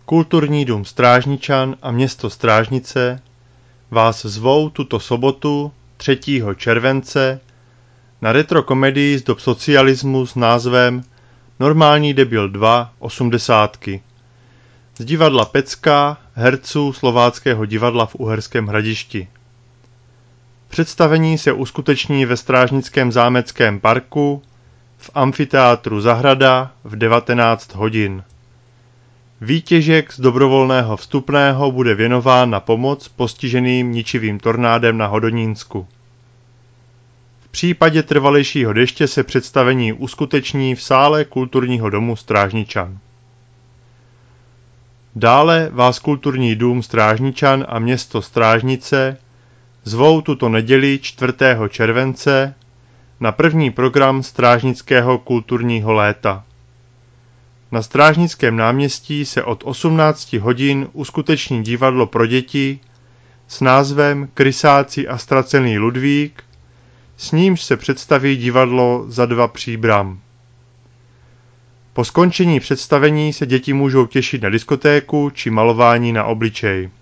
Kulturní dům Strážničan a město Strážnice vás zvou tuto sobotu 3. července na retrokomedii z dob socialismu s názvem Normální debil 2 osmdesátky z divadla Pecka herců Slováckého divadla v Uherském Hradišti. Představení se uskuteční ve Strážnickém zámeckém parku v amfiteátru Zahrada v 19 hodin. Výtěžek z dobrovolného vstupného bude věnován na pomoc postiženým ničivým tornádem na Hodonínsku. V případě trvalejšího deště se představení uskuteční v sále Kulturního domu Strážničan. Dále vás Kulturní dům Strážničan a město Strážnice zvou tuto neděli 4. července na první program Strážnického kulturního léta. Na Strážnickém náměstí se od 18 hodin uskuteční divadlo pro děti s názvem Krysáci a ztracený Ludvík, s nímž se představí divadlo Za dva příbram. Po skončení představení se děti můžou těšit na diskotéku či malování na obličej.